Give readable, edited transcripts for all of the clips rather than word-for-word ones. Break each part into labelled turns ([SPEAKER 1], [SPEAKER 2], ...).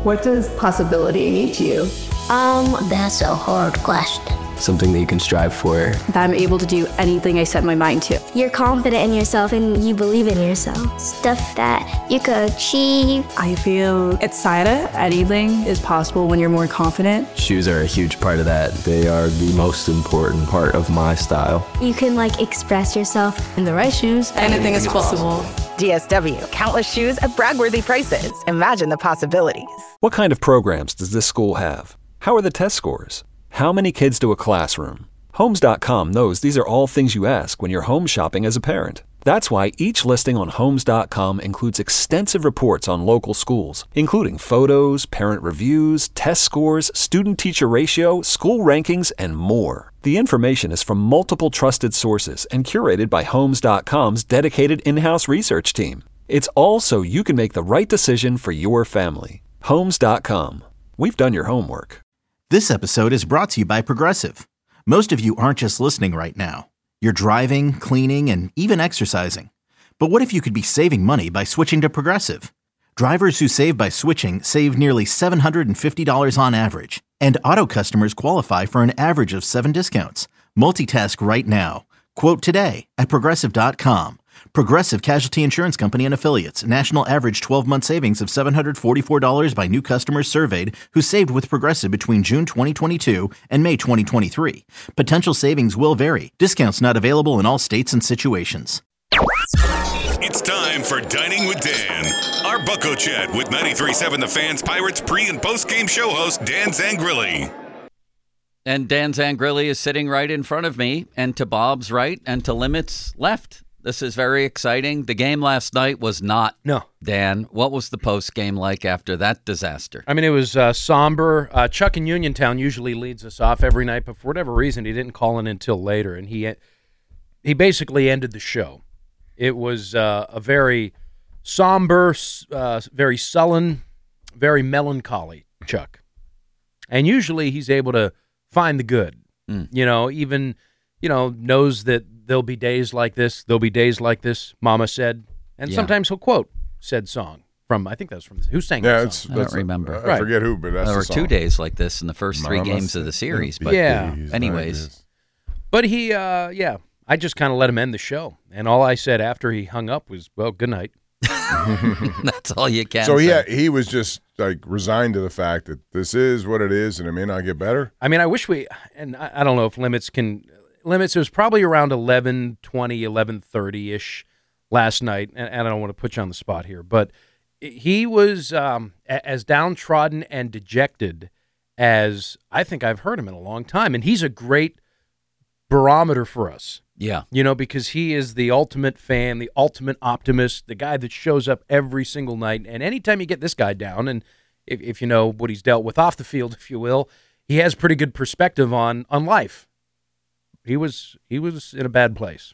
[SPEAKER 1] What does possibility mean to you?
[SPEAKER 2] That's a hard question.
[SPEAKER 3] Something that you can strive for.
[SPEAKER 4] That I'm able to do anything I set my mind to.
[SPEAKER 2] You're confident in yourself and you believe in yourself. Stuff that you could achieve.
[SPEAKER 4] I feel excited. Anything is possible when you're more confident.
[SPEAKER 3] Shoes are a huge part of that.
[SPEAKER 5] They are the most important part of my style.
[SPEAKER 2] You can express yourself.
[SPEAKER 4] In the right shoes, anything is possible.
[SPEAKER 6] DSW, countless shoes at brag-worthy prices. Imagine the possibilities.
[SPEAKER 7] What kind of programs does this school have? How are the test scores? How many kids do a classroom? Homes.com knows these are all things you ask when you're home shopping as a parent. That's why each listing on Homes.com includes extensive reports on local schools, including photos, parent reviews, test scores, student-teacher ratio, school rankings, and more. The information is from multiple trusted sources and curated by Homes.com's dedicated in-house research team. It's all so you can make the right decision for your family. Homes.com. We've done your homework.
[SPEAKER 8] This episode is brought to you by Progressive. Most of you aren't just listening right now. You're driving, cleaning, and even exercising. But what if you could be saving money by switching to Progressive? Drivers who save by switching save nearly $750 on average. And auto customers qualify for an average of 7 discounts. Multitask right now. Quote today at Progressive.com. Progressive Casualty Insurance Company and Affiliates. National average 12-month savings of $744 by new customers surveyed who saved with Progressive between June 2022 and May 2023. Potential savings will vary. Discounts not available in all states and situations.
[SPEAKER 9] It's time for Dining with Dan. Our Bucko Chat with 93.7 The Fans Pirates pre- and post-game show host Dan Zangrilli.
[SPEAKER 10] And Dan Zangrilli is sitting right in front of me, and to Bob's right, and to Limit's left. This is very exciting. The game last night was not.
[SPEAKER 11] No.
[SPEAKER 10] Dan, what was the post game like after that disaster?
[SPEAKER 11] I mean, it was somber. Chuck in Uniontown usually leads us off every night, but for whatever reason, he didn't call in until later, and he basically ended the show. It was a very somber, very sullen, very melancholy Chuck. And usually he's able to find the good. Even knows that there'll be days like this. There'll be days like this, Mama said. And sometimes he'll quote said song from, I think that was from, who sang that song?
[SPEAKER 10] I don't remember.
[SPEAKER 12] I forget who, but that's
[SPEAKER 10] there
[SPEAKER 12] the
[SPEAKER 10] were
[SPEAKER 12] song.
[SPEAKER 10] 2 days like this in the first 3 games of the series. But anyways.
[SPEAKER 11] But he, I just kind of let him end the show. And all I said after he hung up was, well, good night.
[SPEAKER 10] That's all you can
[SPEAKER 12] say.
[SPEAKER 10] So
[SPEAKER 12] he was just resigned to the fact that this is what it is and it may not get better.
[SPEAKER 11] I mean, I wish and I don't know if Limits, it was probably around 11:20, 11:30-ish last night. And I don't want to put you on the spot here, but he was as downtrodden and dejected as I think I've heard him in a long time. And he's a great barometer for us.
[SPEAKER 10] Yeah.
[SPEAKER 11] Because he is the ultimate fan, the ultimate optimist, the guy that shows up every single night. And anytime you get this guy down, and if you know what he's dealt with off the field, if you will, he has pretty good perspective on life. He was in a bad place.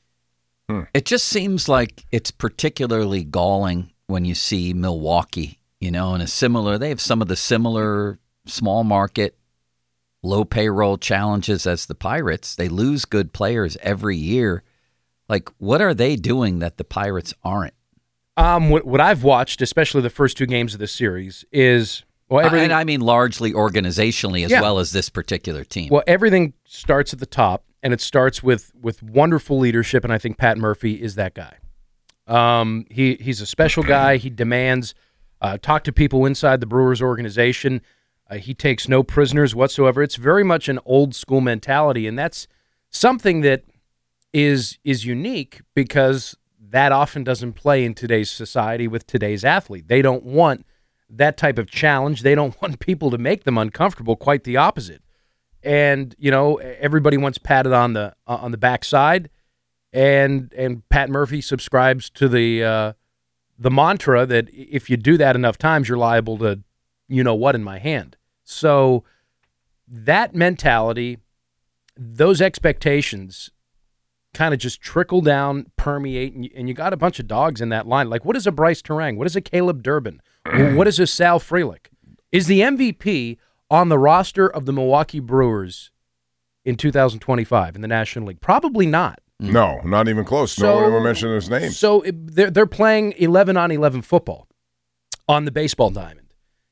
[SPEAKER 10] It just seems like it's particularly galling when you see Milwaukee, in a similar, they have some of the similar small market, low payroll challenges as the Pirates. They lose good players every year. What are they doing that the Pirates aren't?
[SPEAKER 11] What I've watched, especially the first 2 games of the series, is
[SPEAKER 10] and I mean largely organizationally as well as this particular team.
[SPEAKER 11] Well, everything starts at the top, and it starts with wonderful leadership, and I think Pat Murphy is that guy. He's a special guy. He demands talk to people inside the Brewers organization. He takes no prisoners whatsoever. It's very much an old school mentality, and that's something that is unique because that often doesn't play in today's society with today's athlete. They don't want that type of challenge. They don't want people to make them uncomfortable. Quite the opposite. And everybody wants patted on the backside, and Pat Murphy subscribes to the mantra that if you do that enough times, you're liable to what in my hand. So that mentality, those expectations kind of just trickle down, permeate, and you got a bunch of dogs in that line. What is a Bryce Terang? What is a Caleb Durbin? What is a Sal Frelick? Is the MVP on the roster of the Milwaukee Brewers in 2025 in the National League? Probably not.
[SPEAKER 12] No, not even close. No one ever mentioned his name.
[SPEAKER 11] So they're playing 11-on-11 football on the baseball diamond.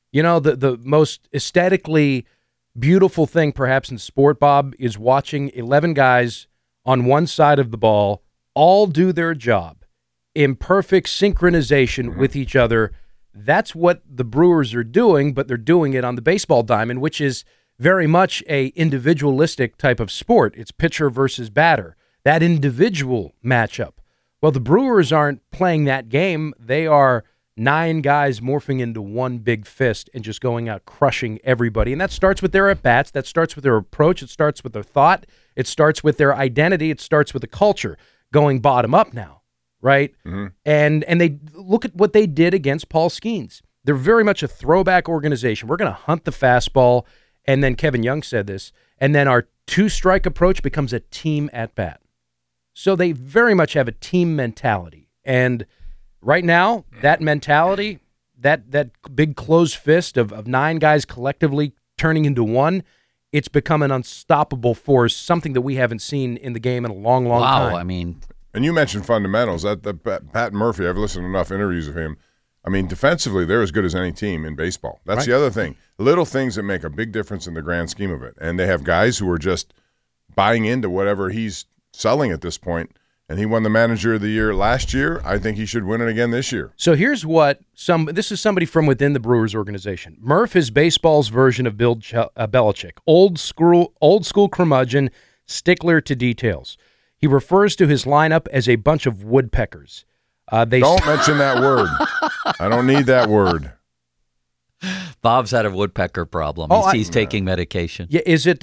[SPEAKER 11] You know, the most aesthetically beautiful thing perhaps in sport, Bob, is watching 11 guys on one side of the ball all do their job in perfect synchronization with each other. That's what the Brewers are doing, but they're doing it on the baseball diamond, which is very much a individualistic type of sport. It's pitcher versus batter, that individual matchup. Well, the Brewers aren't playing that game. They are 9 guys morphing into one big fist and just going out crushing everybody. And that starts with their at-bats. That starts with their approach. It starts with their thought. It starts with their identity. It starts with the culture going bottom up now, right? Mm-hmm. And they look at what they did against Paul Skeens. They're very much a throwback organization. We're going to hunt the fastball. And then Kevin Young said this. And then our 2-strike approach becomes a team at-bat. So they very much have a team mentality. And right now, that mentality, that big closed fist of 9 guys collectively turning into one, it's become an unstoppable force, something that we haven't seen in the game in a long, long time.
[SPEAKER 10] Wow, I mean.
[SPEAKER 12] And you mentioned fundamentals. Pat Murphy, I've listened to enough interviews of him. I mean, defensively, they're as good as any team in baseball. That's the other thing. Little things that make a big difference in the grand scheme of it. And they have guys who are just buying into whatever he's selling at this point. And he won the Manager of the Year last year. I think he should win it again this year.
[SPEAKER 11] So here's what this is somebody from within the Brewers organization. Murph is baseball's version of Bill Belichick. Old school curmudgeon, stickler to details. He refers to his lineup as a bunch of woodpeckers.
[SPEAKER 12] Don't mention that word. I don't need that word.
[SPEAKER 10] Bob's had a woodpecker problem. He's taking medication.
[SPEAKER 11] Yeah, is it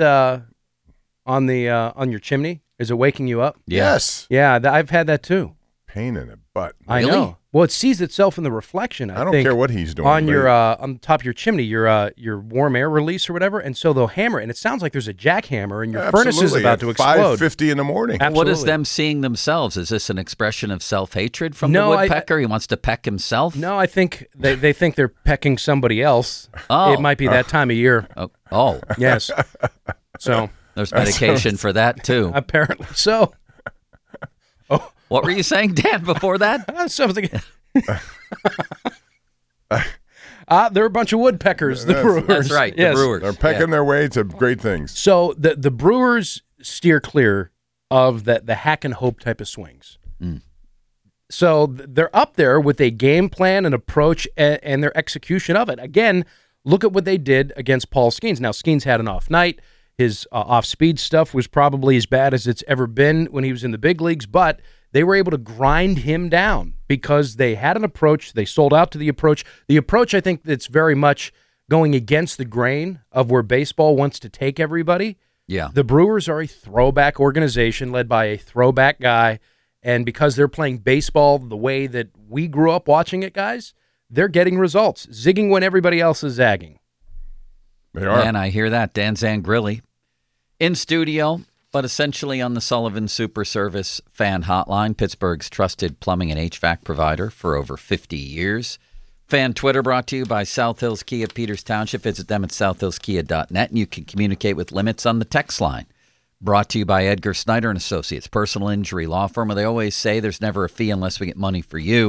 [SPEAKER 11] on your chimney? Is it waking you up?
[SPEAKER 12] Yes.
[SPEAKER 11] Yeah, I've had that too.
[SPEAKER 12] Pain in the butt.
[SPEAKER 11] I know. Well, it sees itself in the reflection. I
[SPEAKER 12] don't
[SPEAKER 11] think,
[SPEAKER 12] care what he's doing.
[SPEAKER 11] On your on the top of your chimney, your warm air release or whatever, and so they'll hammer it, and it sounds like there's a jackhammer, and your furnace is about to explode.
[SPEAKER 12] 5:50 in the morning.
[SPEAKER 11] Absolutely.
[SPEAKER 10] What is them seeing themselves? Is this an expression of self-hatred from the woodpecker? He wants to peck himself?
[SPEAKER 11] No, I think they think they're pecking somebody else.
[SPEAKER 10] Oh.
[SPEAKER 11] It might be that time of year.
[SPEAKER 10] Oh.
[SPEAKER 11] Yes. So
[SPEAKER 10] there's medication for that, too.
[SPEAKER 11] Apparently so.
[SPEAKER 10] Oh. What were you saying, Dan, before that?
[SPEAKER 11] Something. They're a bunch of woodpeckers, the Brewers.
[SPEAKER 10] That's right, the Brewers.
[SPEAKER 12] They're pecking their way to great things.
[SPEAKER 11] So the Brewers steer clear of the hack and hope type of swings.
[SPEAKER 10] Mm.
[SPEAKER 11] So they're up there with a game plan, an approach, and their execution of it. Again, look at what they did against Paul Skeens. Now, Skeens had an off night. His off-speed stuff was probably as bad as it's ever been when he was in the big leagues, but they were able to grind him down because they had an approach. They sold out to the approach. The approach, I think, that's very much going against the grain of where baseball wants to take everybody.
[SPEAKER 10] Yeah.
[SPEAKER 11] The Brewers are a throwback organization led by a throwback guy, and because they're playing baseball the way that we grew up watching it, guys, they're getting results, zigging when everybody else is zagging.
[SPEAKER 12] They are.
[SPEAKER 10] Man, I hear that. Dan Zangrilli in studio, but essentially on the Sullivan Super Service fan hotline, Pittsburgh's trusted plumbing and HVAC provider for over 50 years. Fan Twitter brought to you by South Hills Kia Peters Township. Visit them at southhillskia.net, and you can communicate with Limits on the text line. Brought to you by Edgar Snyder and Associates, personal injury law firm, where they always say there's never a fee unless we get money for you.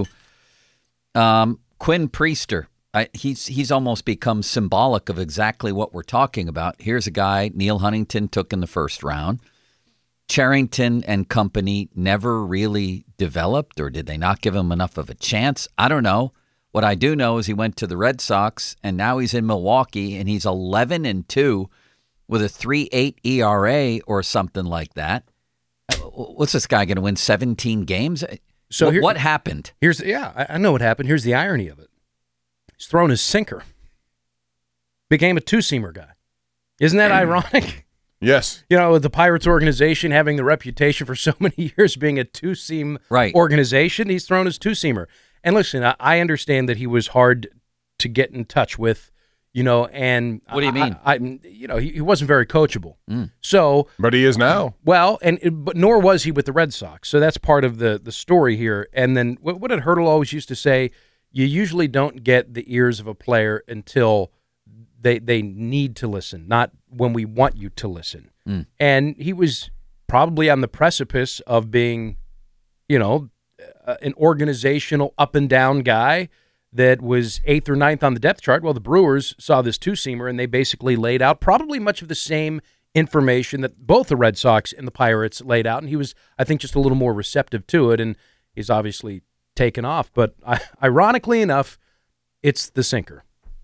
[SPEAKER 10] Quinn Priester. He's almost become symbolic of exactly what we're talking about. Here's a guy Neil Huntington took in the first round. Cherington and company never really developed, or did they not give him enough of a chance? I don't know. What I do know is he went to the Red Sox, and now he's in Milwaukee, and he's 11-2 with a 3.8 ERA or something like that. What's this guy going to win 17 games? So what happened?
[SPEAKER 11] I know what happened. Here's the irony of it. He's thrown his sinker. Became a two-seamer guy. Isn't that ironic?
[SPEAKER 12] Yes.
[SPEAKER 11] You know, with the Pirates organization having the reputation for so many years being a two-seam organization, he's thrown his two-seamer. And listen, I understand that he was hard to get in touch with, you know, and
[SPEAKER 10] what do you mean?
[SPEAKER 11] He wasn't very coachable. So,
[SPEAKER 12] but he is now.
[SPEAKER 11] Well, but nor was he with the Red Sox. So that's part of the story here. And then what did Hurdle always used to say? You usually don't get the ears of a player until they need to listen, not when we want you to listen. And he was probably on the precipice of being, you know, an organizational up and down guy that was 8th or 9th on the depth chart. Well, the Brewers saw this two-seamer, and they basically laid out probably much of the same information that both the Red Sox and the Pirates laid out, and he was, I think, just a little more receptive to it, and he's obviously taken off. But ironically enough, it's the sinker.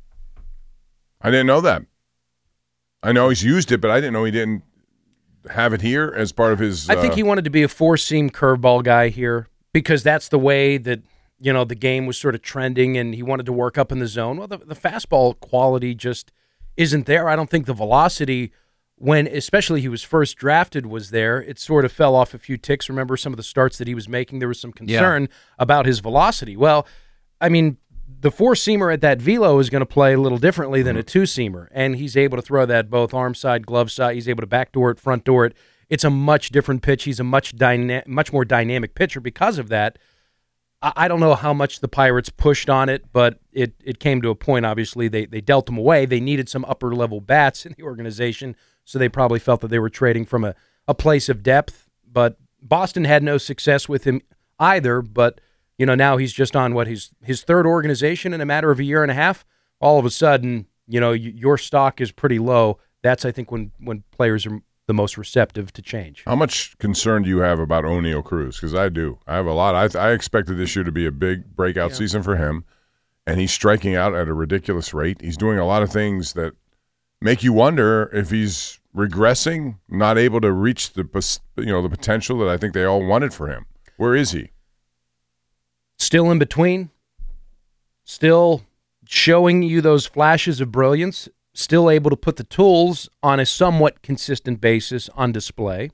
[SPEAKER 12] I didn't know that. I know he's used it, but I didn't know he didn't have it here as part of his...
[SPEAKER 11] I think he wanted to be a four-seam curveball guy here because that's the way that, the game was sort of trending, and he wanted to work up in the zone. Well, the fastball quality just isn't there. I don't think the velocity... when especially he was first drafted was there, it sort of fell off a few ticks. Remember some of the starts that he was making? There was some concern about his velocity. Well, I mean, the four-seamer at that velo is going to play a little differently than a two-seamer, and he's able to throw that both arm side, glove side. He's able to backdoor it, front door it. It's a much different pitch. He's a much more dynamic pitcher because of that. I don't know how much the Pirates pushed on it, but it came to a point, obviously, they dealt him away. They needed some upper-level bats in the organization, so they probably felt that they were trading from a place of depth. But Boston had no success with him either, but now he's just on his third organization in a matter of a year and a half. All of a sudden, your stock is pretty low. That's, I think, when players are the most receptive to change.
[SPEAKER 12] How much concern do you have about O'Neal Cruz? Because I do. I have a lot. I expected this year to be a big breakout season for him, and he's striking out at a ridiculous rate. He's doing a lot of things that make you wonder if he's regressing, not able to reach the potential that I think they all wanted for him. Where is he?
[SPEAKER 11] Still in between, still showing you those flashes of brilliance, still able to put the tools on a somewhat consistent basis on display.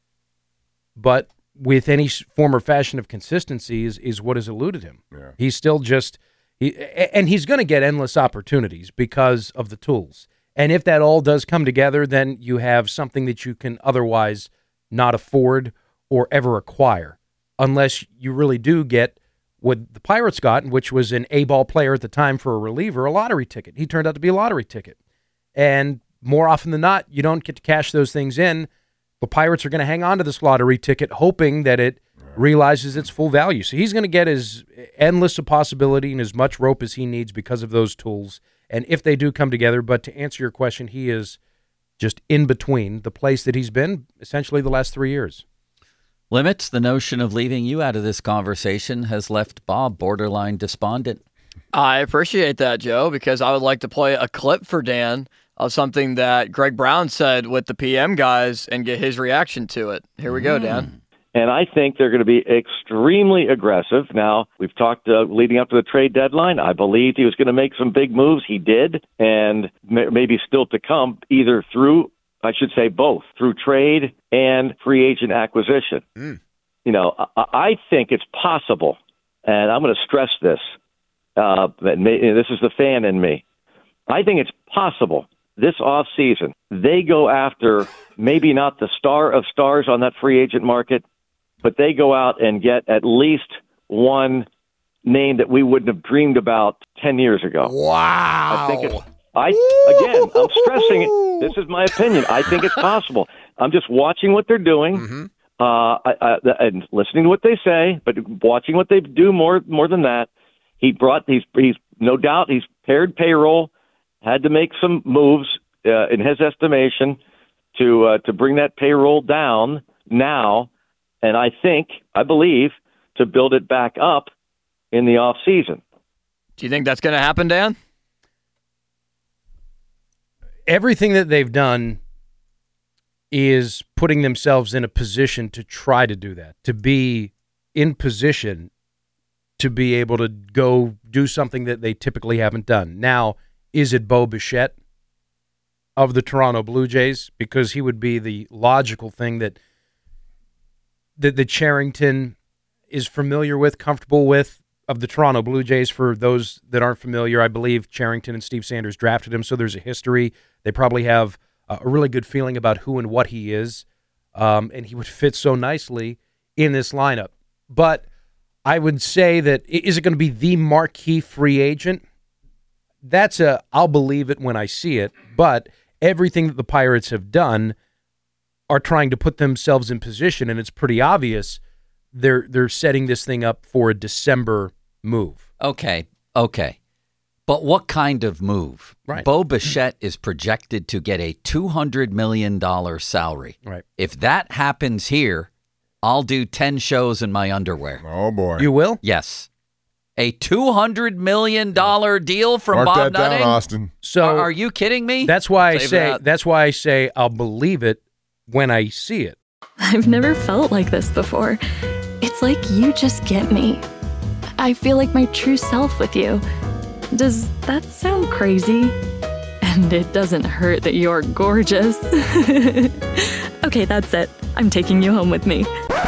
[SPEAKER 11] But with any form or fashion of consistency is what has eluded him.
[SPEAKER 12] Yeah.
[SPEAKER 11] He's still and he's going to get endless opportunities because of the tools. And if that all does come together, then you have something that you can otherwise not afford or ever acquire, unless you really do get what the Pirates got, which was an A-ball player at the time for a reliever, a lottery ticket. He turned out to be a lottery ticket. And more often than not, you don't get to cash those things in. The Pirates are going to hang on to this lottery ticket, hoping that it realizes its full value. So he's going to get as endless a possibility and as much rope as he needs because of those tools. And if they do come together, but to answer your question, he is just in between the place that he's been essentially the last 3 years.
[SPEAKER 10] Limits, the notion of leaving you out of this conversation has left Bob borderline despondent.
[SPEAKER 13] I appreciate that, Joe, because I would like to play a clip for Dan of something that Greg Brown said with the PM guys and get his reaction to it. Here we go, Dan.
[SPEAKER 14] And I think they're going to be extremely aggressive. Now, we've talked leading up to the trade deadline. I believed he was going to make some big moves. He did, and maybe still to come, either through, I should say both, through trade and free agent acquisition. I think it's possible, and I'm going to stress this. This is the fan in me. I think it's possible this offseason they go after maybe not the star of stars on that free agent market, but they go out and get at least one name that we wouldn't have dreamed about 10 years ago.
[SPEAKER 15] Wow.
[SPEAKER 14] I think again, I'm stressing it. This is my opinion. I think it's possible. I'm just watching what they're doing, and listening to what they say, but watching what they do more than that. He's no doubt he's paired payroll, had to make some moves in his estimation to bring that payroll down now, and I believe to build it back up in the off season.
[SPEAKER 13] Do you think that's going to happen, Dan?
[SPEAKER 11] Everything that they've done is putting themselves in a position to try to do that, to be in position to be able to go do something that they typically haven't done. Now, is it Bo Bichette of the Toronto Blue Jays? Because he would be the logical thing that Cherington is familiar with, comfortable with, of the Toronto Blue Jays. For those that aren't familiar, I believe Cherington and Steve Sanders drafted him, so there's a history. They probably have a really good feeling about who and what he is, and he would fit so nicely in this lineup. But I would say that, is it going to be the marquee free agent? I'll believe it when I see it, but everything that the Pirates have done are trying to put themselves in position, and it's pretty obvious they're setting this thing up for a December move.
[SPEAKER 10] Okay, Okay. But what kind of move?
[SPEAKER 11] Right.
[SPEAKER 10] Bo Bichette is projected to get a $200 million salary.
[SPEAKER 11] Right.
[SPEAKER 10] If that happens here, I'll do 10 shows in my underwear.
[SPEAKER 12] Oh, boy.
[SPEAKER 11] You will?
[SPEAKER 10] Yes. A $200 million deal from
[SPEAKER 12] Mark
[SPEAKER 10] Bob
[SPEAKER 12] that down,
[SPEAKER 10] Nutting?
[SPEAKER 12] Austin.
[SPEAKER 11] So
[SPEAKER 10] are you kidding me?
[SPEAKER 11] That's why
[SPEAKER 13] Save that.
[SPEAKER 11] That's why I say I'll believe it when I see it.
[SPEAKER 15] I've never felt like this before. It's like you just get me. I feel like my true self with you. Does that sound crazy? And it doesn't hurt that you're gorgeous. Okay, that's it. I'm taking you home with me.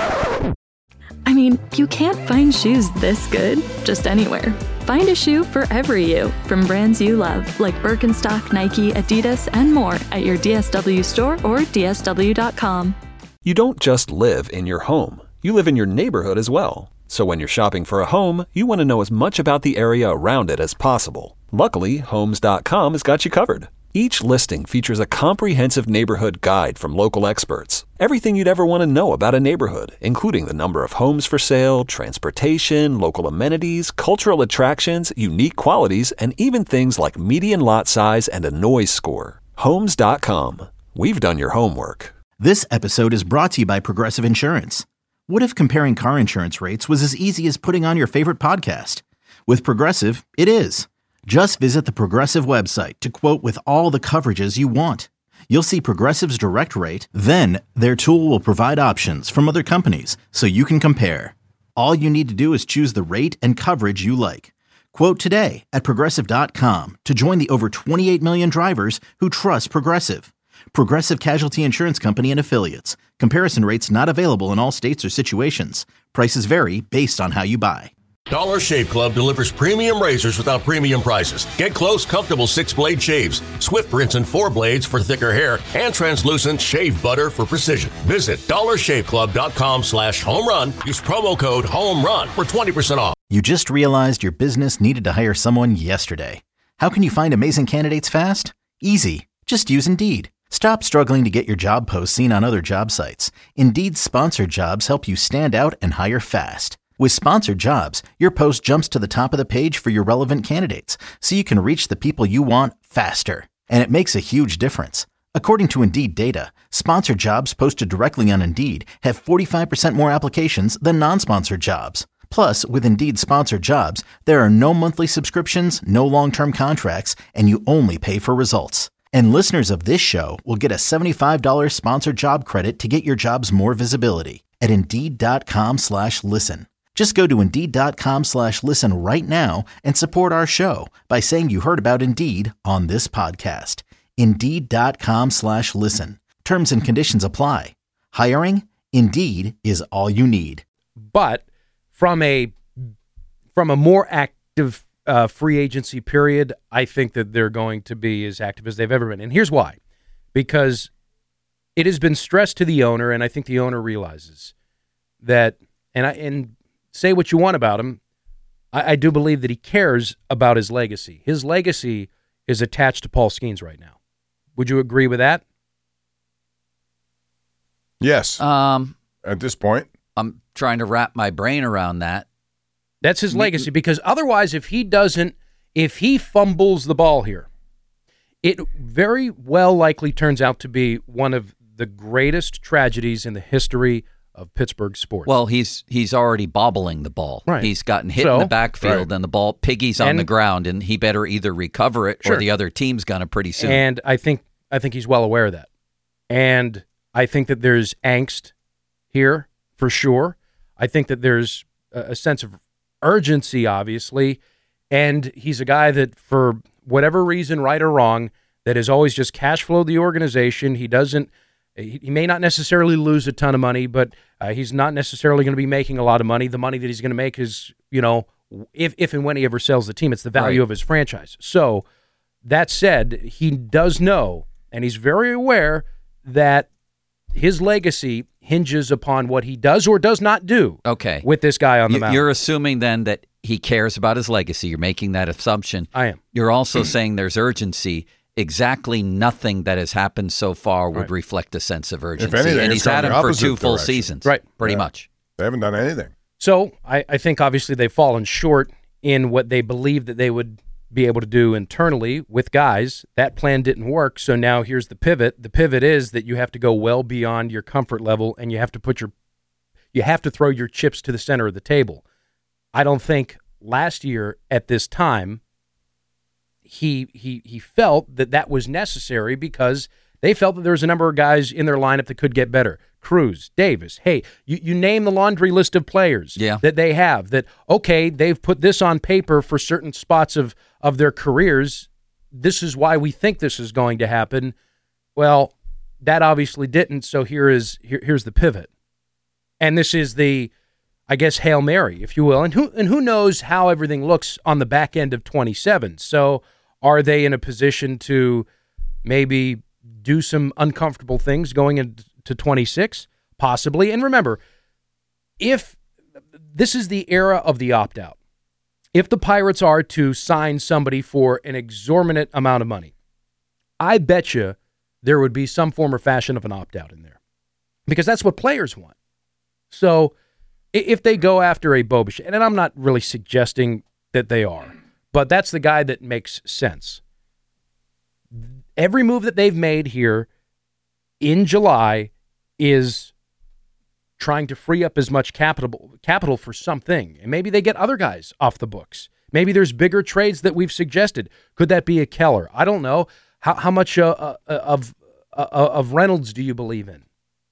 [SPEAKER 15] I mean, you can't find shoes this good just anywhere. Find a shoe for every you from brands you love, like Birkenstock, Nike, Adidas, and more at your DSW store or DSW.com.
[SPEAKER 7] You don't just live in your home. You live in your neighborhood as well. So when you're shopping for a home, you want to know as much about the area around it as possible. Luckily, Homes.com has got you covered. Each listing features a comprehensive neighborhood guide from local experts. Everything you'd ever want to know about a neighborhood, including the number of homes for sale, transportation, local amenities, cultural attractions, unique qualities, and even things like median lot size and a noise score. Homes.com. We've done your homework.
[SPEAKER 8] This episode is brought to you by Progressive Insurance. What if comparing car insurance rates was as easy as putting on your favorite podcast? With Progressive, it is. Just visit the Progressive website to quote with all the coverages you want. You'll see Progressive's direct rate, then their tool will provide options from other companies so you can compare. All you need to do is choose the rate and coverage you like. Quote today at Progressive.com to join the over 28 million drivers who trust Progressive. Progressive Casualty Insurance Company and Affiliates. Comparison rates not available in all states or situations. Prices vary based on how you buy.
[SPEAKER 16] Dollar Shave Club delivers premium razors without premium prices. Get close, comfortable 6-blade shaves, swift rinse and 4 blades for thicker hair, and translucent shave butter for precision. Visit dollarshaveclub.com/homerun. Use promo code HOMERUN for 20% off.
[SPEAKER 8] You just realized your business needed to hire someone yesterday. How can you find amazing candidates fast? Easy. Just use Indeed. Stop struggling to get your job posts seen on other job sites. Indeed's sponsored jobs help you stand out and hire fast. With sponsored jobs, your post jumps to the top of the page for your relevant candidates, so you can reach the people you want faster. And it makes a huge difference. According to Indeed data, sponsored jobs posted directly on Indeed have 45% more applications than non-sponsored jobs. Plus, with Indeed sponsored jobs, there are no monthly subscriptions, no long-term contracts, and you only pay for results. And listeners of this show will get a $75 sponsored job credit to get your jobs more visibility at Indeed.com/listen. Just go to Indeed.com/listen right now and support our show by saying you heard about Indeed on this podcast. Indeed.com/listen. Terms and conditions apply. Hiring? Indeed is all you need.
[SPEAKER 11] But from a more active free agency period, I think that they're going to be as active as they've ever been. And here's why. Because it has been stressed to the owner, and I think the owner realizes that, and say what you want about him, I do believe that he cares about his legacy. His legacy is attached to Paul Skeens right now. Would you agree with that?
[SPEAKER 12] Yes. At this point.
[SPEAKER 10] I'm trying to wrap my brain around that.
[SPEAKER 11] That's his legacy, because otherwise, if he fumbles the ball here, it very well likely turns out to be one of the greatest tragedies in the history of Pittsburgh sports.
[SPEAKER 10] Well, he's already bobbling the ball.
[SPEAKER 11] Right.
[SPEAKER 10] He's gotten hit in the backfield, and the ball piggies on the ground, and he better either recover it or the other team's gonna pretty soon.
[SPEAKER 11] And I think he's well aware of that. And I think that there's angst here for sure. I think that there's a sense of urgency, obviously, and he's a guy that, for whatever reason, right or wrong, that has always just cash flowed the organization. He may not necessarily lose a ton of money, but he's not necessarily going to be making a lot of money. The money that he's going to make is, if and when he ever sells the team, it's the value of his franchise. So that said, he does know, and he's very aware that his legacy hinges upon what he does or does not do with this guy on the mound.
[SPEAKER 10] You're assuming then that he cares about his legacy. You're making that assumption.
[SPEAKER 11] I am.
[SPEAKER 10] You're also saying there's urgency. Exactly nothing that has happened so far would reflect a sense of urgency.
[SPEAKER 12] If anything,
[SPEAKER 10] and he's had him for 2 full seasons.
[SPEAKER 11] Right.
[SPEAKER 10] Pretty much.
[SPEAKER 12] They haven't done anything.
[SPEAKER 11] So I think obviously they've fallen short in what they believed that they would be able to do internally with guys. That plan didn't work, so now here's the pivot. The pivot is that you have to go well beyond your comfort level, and you have to throw your chips to the center of the table. I don't think last year at this time he felt that was necessary because they felt that there was a number of guys in their lineup that could get better. Cruz, Davis, hey, you name the laundry list of players that they have that, okay, they've put this on paper for certain spots of their careers. This is why we think this is going to happen. Well, that obviously didn't, so here's the pivot. And this is the, I guess, Hail Mary, if you will. And who knows how everything looks on the back end of 27. So are they in a position to maybe do some uncomfortable things going into 26? Possibly. And remember, if this is the era of the opt-out, if the Pirates are to sign somebody for an exorbitant amount of money, I bet you there would be some form or fashion of an opt-out in there because that's what players want. So if they go after a Bo Bichette, and I'm not really suggesting that they are, but that's the guy that makes sense. Every move that they've made here in July is trying to free up as much capital for something. And maybe they get other guys off the books. Maybe there's bigger trades that we've suggested. Could that be a Keller? I don't know. How much of Reynolds do you believe in?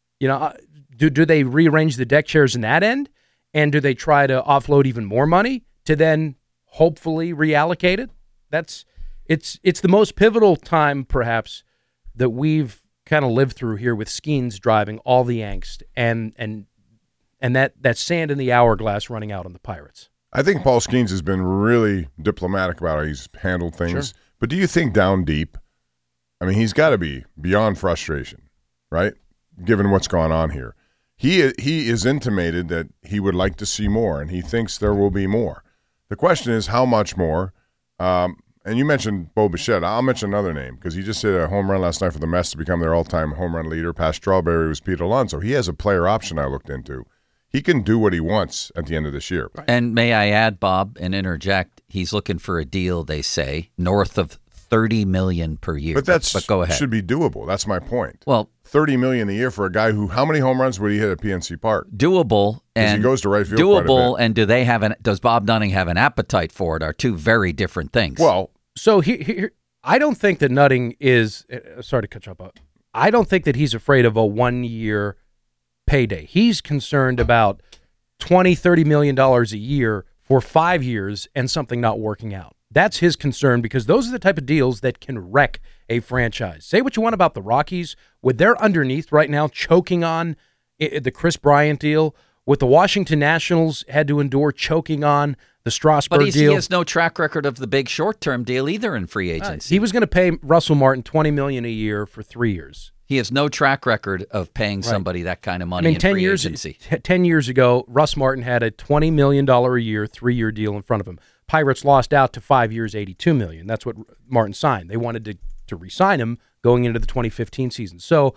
[SPEAKER 11] Do they rearrange the deck chairs in that end? And do they try to offload even more money to then hopefully reallocate it? It's the most pivotal time, perhaps, that we've kind of lived through here with Skeens driving all the angst and that sand in the hourglass running out on the Pirates.
[SPEAKER 12] I think Paul Skeens has been really diplomatic about how he's handled things.
[SPEAKER 11] Sure.
[SPEAKER 12] But do you think down deep, I mean, he's got to be beyond frustration, right? Given what's gone on here. He is intimated that he would like to see more, and he thinks there will be more. The question is how much more. And you mentioned Bo Bichette. I'll mention another name because he just hit a home run last night for the Mets to become their all-time home run leader. Past Strawberry was Pete Alonso. He has a player option I looked into. He can do what he wants at the end of this year.
[SPEAKER 10] And may I add, Bob, and interject, he's looking for a deal, they say, north of $30 million per year.
[SPEAKER 12] But that
[SPEAKER 10] go ahead.
[SPEAKER 12] Should be doable. That's my point.
[SPEAKER 10] Well,
[SPEAKER 12] $30 million a year for a guy who, how many home runs would he hit at PNC Park?
[SPEAKER 10] Doable, and
[SPEAKER 12] he goes to right field
[SPEAKER 10] doable,
[SPEAKER 12] quite a bit.
[SPEAKER 10] And does Bob Nutting have an appetite for it? Are two very different things.
[SPEAKER 12] Well,
[SPEAKER 11] so here I don't think that Nutting is. Sorry to cut you up. I don't think that he's afraid of a 1-year payday. He's concerned about $20-30 million a year for 5 years and something not working out. That's his concern because those are the type of deals that can wreck a franchise. Say what you want about the Rockies. With their underneath right now choking on the Chris Bryant deal, what the Washington Nationals had to endure choking on the Strasburg
[SPEAKER 10] but
[SPEAKER 11] deal.
[SPEAKER 10] He has no track record of the big short-term deal either in free agency.
[SPEAKER 11] He was going to pay Russell Martin $20 million a year for 3 years.
[SPEAKER 10] He has no track record of paying somebody that kind of money in free agency.
[SPEAKER 11] 10 years ago, Russ Martin had a $20 million a year, 3-year deal in front of him. Pirates lost out to 5 years, $82 million. That's what Martin signed. They wanted to re-sign him going into the 2015 season. So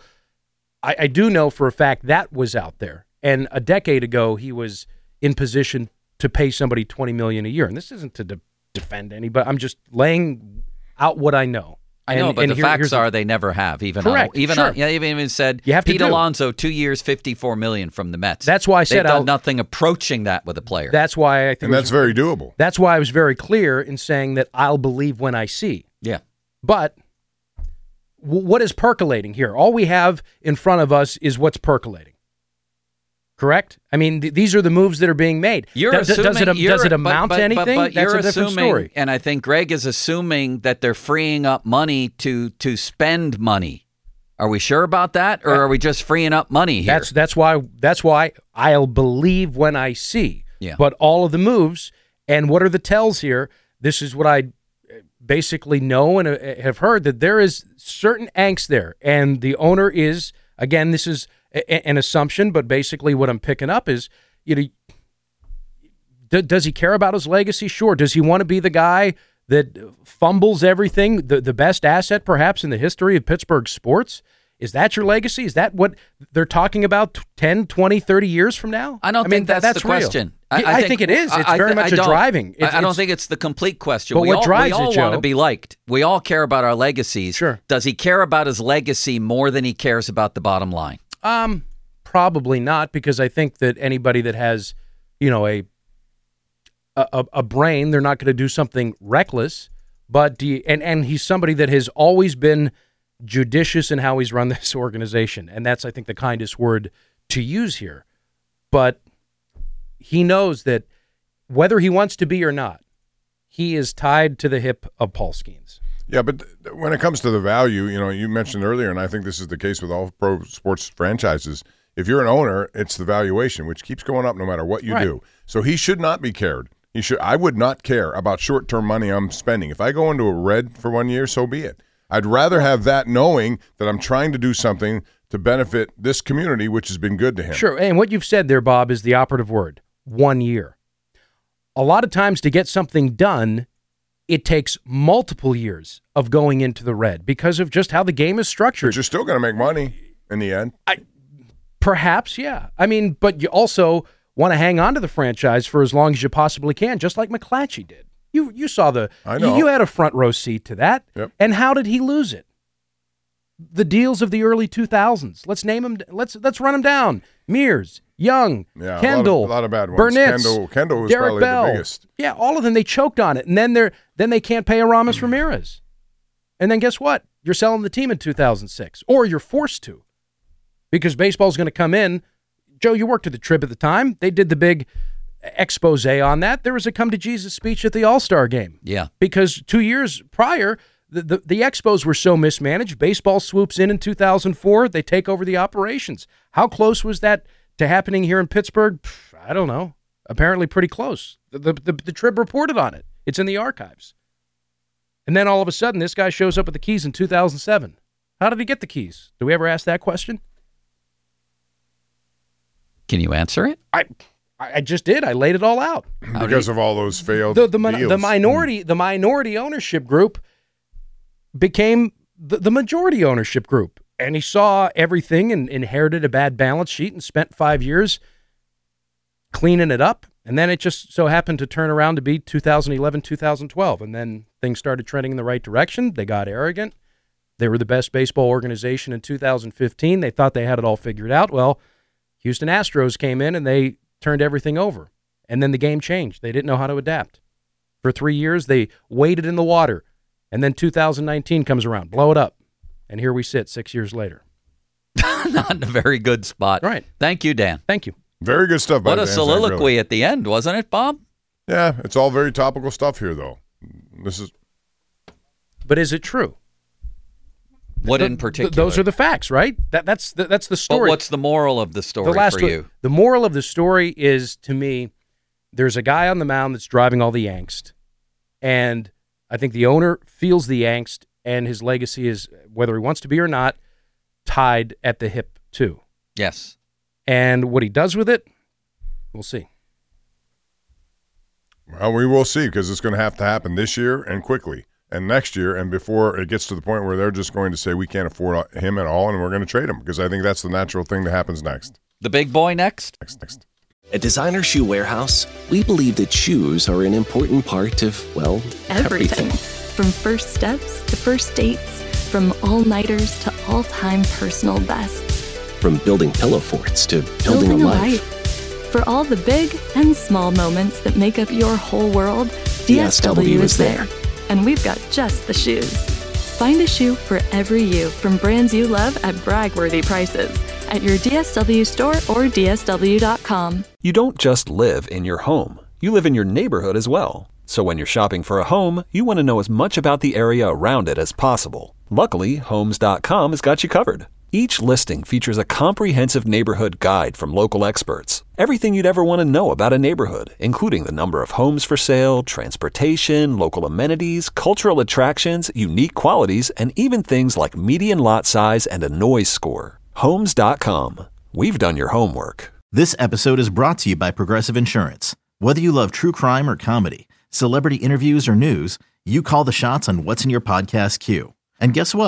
[SPEAKER 11] I do know for a fact that was out there. And a decade ago, he was in position to pay somebody $20 million a year. And this isn't to defend anybody. I'm just laying out what I know.
[SPEAKER 10] I know, but the facts are they never have.
[SPEAKER 11] Correct.
[SPEAKER 10] Even said Pete Alonso, 2 years, $54 million from the Mets.
[SPEAKER 11] That's why I said
[SPEAKER 10] they've done nothing approaching that with a player.
[SPEAKER 11] That's why I think,
[SPEAKER 12] and that's very doable.
[SPEAKER 11] That's why I was very clear in saying that I'll believe when I see.
[SPEAKER 10] Yeah,
[SPEAKER 11] but what is percolating here? All we have in front of us is what's percolating. Correct? I mean, these are the moves that are being made.
[SPEAKER 10] Does it
[SPEAKER 11] amount to anything?
[SPEAKER 10] But
[SPEAKER 11] That's
[SPEAKER 10] you're
[SPEAKER 11] a different
[SPEAKER 10] assuming,
[SPEAKER 11] story.
[SPEAKER 10] and I think Greg is assuming that they're freeing up money to spend money. Are we sure about that, or are we just freeing up money here?
[SPEAKER 11] That's why I'll believe when I see.
[SPEAKER 10] Yeah.
[SPEAKER 11] But all of the moves and what are the tells here? This is what I basically know and have heard, that there is certain angst there, and the owner is, again, this is an assumption, but basically what I'm picking up is, does he care about his legacy? Sure. Does he want to be the guy that fumbles everything, the best asset perhaps in the history of Pittsburgh sports? Is that your legacy? Is that what they're talking about 10, 20, 30 years from now?
[SPEAKER 10] I don't think that's the question.
[SPEAKER 11] I think it is. It's very much a driving.
[SPEAKER 10] I don't think it's the complete question.
[SPEAKER 11] But what drives it, Joe?
[SPEAKER 10] We all want to be liked. We all care about our legacies.
[SPEAKER 11] Sure.
[SPEAKER 10] Does he care about his legacy more than he cares about the bottom line?
[SPEAKER 11] Probably not, because I think that anybody that has, a brain, they're not going to do something reckless. But and he's somebody that has always been judicious in how he's run this organization, and that's, I think, the kindest word to use here. But he knows that whether he wants to be or not, he is tied to the hip of Paul Skeens.
[SPEAKER 12] Yeah, but when it comes to the value, you mentioned earlier, and I think this is the case with all pro sports franchises, if you're an owner, it's the valuation, which keeps going up no matter what you do. So he should not be cared. I would not care about short-term money I'm spending. If I go into a red for 1 year, so be it. I'd rather have that knowing that I'm trying to do something to benefit this community, which has been good to him.
[SPEAKER 11] Sure, and what you've said there, Bob, is the operative word, 1 year. A lot of times to get something done, it takes multiple years of going into the red because of just how the game is structured.
[SPEAKER 12] But you're still going to make money in the end.
[SPEAKER 11] Perhaps, yeah. I mean, but you also want to hang on to the franchise for as long as you possibly can, just like McClatchy did. You saw
[SPEAKER 12] I know.
[SPEAKER 11] You had a front row seat to that.
[SPEAKER 12] Yep.
[SPEAKER 11] And how did he lose it? The deals of the early 2000s. Let's name them. Let's run them down. Mears, Young, Kendall,
[SPEAKER 12] a lot of bad ones.
[SPEAKER 11] Burnitz,
[SPEAKER 12] Kendall was
[SPEAKER 11] Derek
[SPEAKER 12] probably
[SPEAKER 11] Bell.
[SPEAKER 12] the biggest.
[SPEAKER 11] Yeah, all of them. They choked on it, and then they can't pay Aramis Ramirez. And then guess what? You're selling the team in 2006, or you're forced to, because baseball's going to come in. Joe, you worked at the Trib at the time. They did the big expose on that. There was a come to Jesus speech at the All-Star game.
[SPEAKER 10] Yeah.
[SPEAKER 11] Because 2 years prior, the Expos were so mismanaged. Baseball swoops in 2004. They take over the operations. How close was that to happening here in Pittsburgh? I don't know. Apparently pretty close. The Trib reported on it. It's in the archives. And then all of a sudden, this guy shows up with the keys in 2007. How did he get the keys? Do we ever ask that question?
[SPEAKER 10] Can you answer it?
[SPEAKER 11] I just did. I laid it all out.
[SPEAKER 12] Because of all those failed
[SPEAKER 11] the
[SPEAKER 12] deals.
[SPEAKER 11] The minority ownership group became the majority ownership group. And he saw everything and inherited a bad balance sheet and spent 5 years cleaning it up. And then it just so happened to turn around to be 2011, 2012. And then things started trending in the right direction. They got arrogant. They were the best baseball organization in 2015. They thought they had it all figured out. Well, Houston Astros came in and they turned everything over. And then the game changed. They didn't know how to adapt. For 3 years, they waded in the water. And then 2019 comes around. Blow it up. And here we sit 6 years later.
[SPEAKER 10] Not in a very good spot.
[SPEAKER 11] Right.
[SPEAKER 10] Thank you, Dan.
[SPEAKER 11] Thank you.
[SPEAKER 12] Very good stuff.
[SPEAKER 10] What a soliloquy at the end, wasn't it, Bob?
[SPEAKER 12] Yeah, it's all very topical stuff here, though.
[SPEAKER 11] But is it true?
[SPEAKER 10] What in particular?
[SPEAKER 11] Those are the facts, right? That's the story.
[SPEAKER 10] But what's the moral of the story for you?
[SPEAKER 11] The moral of the story is, to me, there's a guy on the mound that's driving all the angst. And I think the owner feels the angst, and his legacy is, whether he wants to be or not, tied at the hip, too.
[SPEAKER 10] Yes.
[SPEAKER 11] And what he does with it, we'll see.
[SPEAKER 12] Well, we will see, because it's going to have to happen this year and quickly, and next year, and before it gets to the point where they're just going to say we can't afford him at all and we're going to trade him, because I think that's the natural thing that happens next.
[SPEAKER 10] The big boy next?
[SPEAKER 12] Next.
[SPEAKER 17] At Designer Shoe Warehouse, we believe that shoes are an important part of, well, everything.
[SPEAKER 15] From first steps to first dates, from all-nighters to all-time personal bests.
[SPEAKER 17] From building pillow forts to building a life.
[SPEAKER 15] For all the big and small moments that make up your whole world, DSW is there. And we've got just the shoes. Find a shoe for every you from brands you love at brag-worthy prices at your DSW store or DSW.com.
[SPEAKER 7] You don't just live in your home. You live in your neighborhood as well. So when you're shopping for a home, you want to know as much about the area around it as possible. Luckily, Homes.com has got you covered. Each listing features a comprehensive neighborhood guide from local experts. Everything you'd ever want to know about a neighborhood, including the number of homes for sale, transportation, local amenities, cultural attractions, unique qualities, and even things like median lot size and a noise score. Homes.com. We've done your homework.
[SPEAKER 8] This episode is brought to you by Progressive Insurance. Whether you love true crime or comedy, celebrity interviews or news, you call the shots on what's in your podcast queue. And guess what?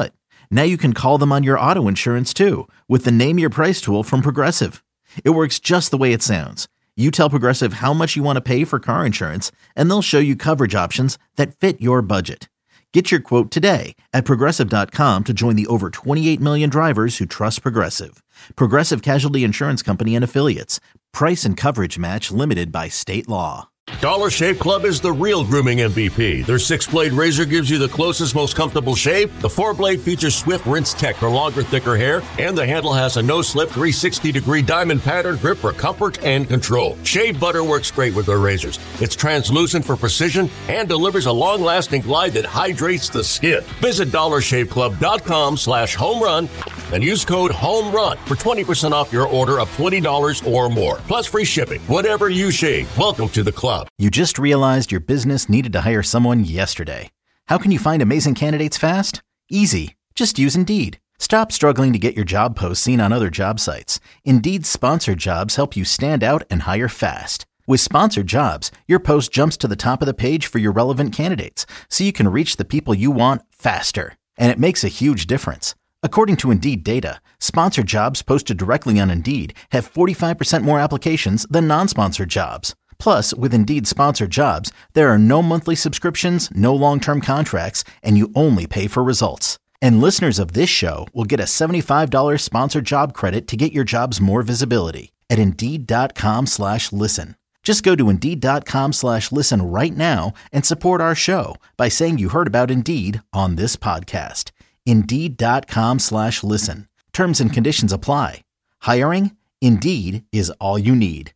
[SPEAKER 8] Now you can call them on your auto insurance too with the Name Your Price tool from Progressive. It works just the way it sounds. You tell Progressive how much you want to pay for car insurance, and they'll show you coverage options that fit your budget. Get your quote today at Progressive.com to join the over 28 million drivers who trust Progressive. Progressive Casualty Insurance Company and Affiliates. Price and coverage match limited by state law.
[SPEAKER 16] Dollar Shave Club is the real grooming MVP. Their 6-blade razor gives you the closest, most comfortable shave. The 4-blade features Swift Rinse Tech for longer, thicker hair, and the handle has a no-slip 360-degree diamond pattern grip for comfort and control. Shave butter works great with their razors. It's translucent for precision and delivers a long-lasting glide that hydrates the skin. Visit DollarShaveClub.com/homerun and use code HOMERUN for 20% off your order of $20 or more. Plus free shipping. Whatever you shave, welcome to the club.
[SPEAKER 8] You just realized your business needed to hire someone yesterday. How can you find amazing candidates fast? Easy. Just use Indeed. Stop struggling to get your job posts seen on other job sites. Indeed's sponsored jobs help you stand out and hire fast. With sponsored jobs, your post jumps to the top of the page for your relevant candidates, so you can reach the people you want faster. And it makes a huge difference. According to Indeed data, sponsored jobs posted directly on Indeed have 45% more applications than non-sponsored jobs. Plus, with Indeed sponsored jobs, there are no monthly subscriptions, no long-term contracts, and you only pay for results. And listeners of this show will get a $75 sponsored job credit to get your jobs more visibility at Indeed.com/listen. Just go to Indeed.com/listen right now and support our show by saying you heard about Indeed on this podcast. Indeed.com/listen. Terms and conditions apply. Hiring? Indeed is all you need.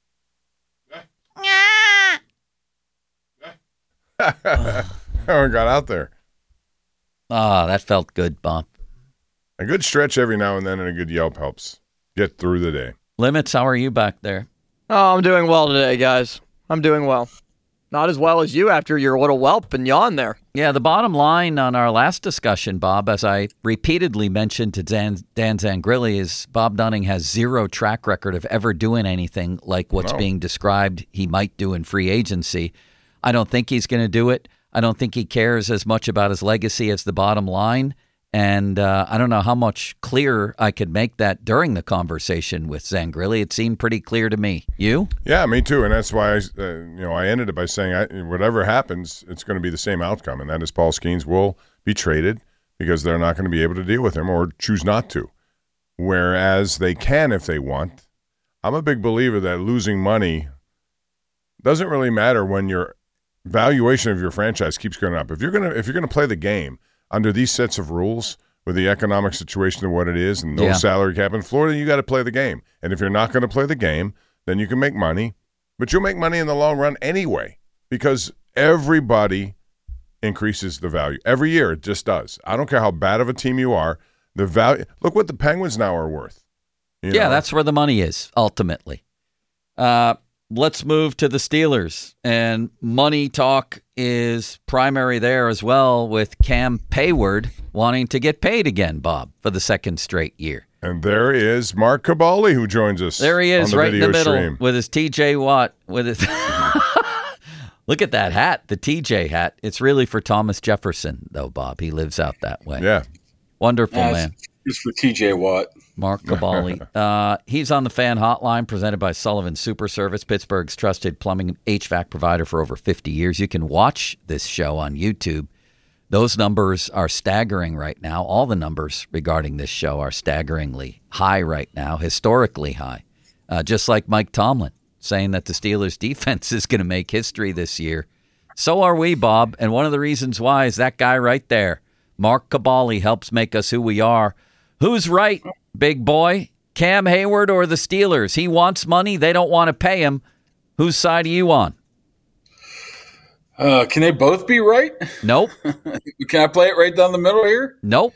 [SPEAKER 12] How it got out there.
[SPEAKER 10] Ah, that felt good, Bob.
[SPEAKER 12] A good stretch every now and then and a good yelp helps get through the day.
[SPEAKER 10] Limits, how are you back there?
[SPEAKER 13] Oh, I'm doing well today, guys. I'm doing well. Not as well as you after your little whelp and yawn there.
[SPEAKER 10] Yeah, the bottom line on our last discussion, Bob, as I repeatedly mentioned to Dan Zangrilli, is Bob Dunning has zero track record of ever doing anything like what's being described he might do in free agency. I don't think he's going to do it. I don't think he cares as much about his legacy as the bottom line. And I don't know how much clearer I could make that during the conversation with Zangrilli. It seemed pretty clear to me. You?
[SPEAKER 12] Yeah, me too. And that's why I ended it by saying whatever happens, it's going to be the same outcome, and that is Paul Skeens will be traded because they're not going to be able to deal with him or choose not to. Whereas they can if they want. I'm a big believer that losing money doesn't really matter when your valuation of your franchise keeps going up. If you're gonna play the game under these sets of rules with the economic situation of what it is and no salary cap in Florida, you got to play the game. And if you're not going to play the game, then you can make money, but you'll make money in the long run anyway because everybody increases the value every year. It just does. I don't care how bad of a team you are. The value. Look what the Penguins now are worth.
[SPEAKER 10] Yeah, that's where the money is ultimately. Let's move to the Steelers, and money talk is primary there as well with Cam Hayward wanting to get paid again, Bob, for the second straight year.
[SPEAKER 12] And there is Mark Cabali who joins us.
[SPEAKER 10] There he is, right in the middle
[SPEAKER 12] stream
[SPEAKER 10] with his TJ Watt. With his Look at that hat, the TJ hat. It's really for Thomas Jefferson, though, Bob. He lives out that way.
[SPEAKER 12] Yeah.
[SPEAKER 10] Wonderful, man.
[SPEAKER 18] It's for TJ Watt.
[SPEAKER 10] Mark Cabali. He's on the fan hotline presented by Sullivan Super Service, Pittsburgh's trusted plumbing and HVAC provider for over 50 years. You can watch this show on YouTube. Those numbers are staggering right now. All the numbers regarding this show are staggeringly high right now, historically high. Just like Mike Tomlin saying that the Steelers' defense is going to make history this year. So are we, Bob. And one of the reasons why is that guy right there. Mark Cabali helps make us who we are. Who's right, big boy? Cam Hayward or the Steelers? He wants money. They don't want to pay him. Whose side are you on?
[SPEAKER 18] Can they both be right?
[SPEAKER 10] Nope.
[SPEAKER 18] Can I play it right down the middle here?
[SPEAKER 10] Nope.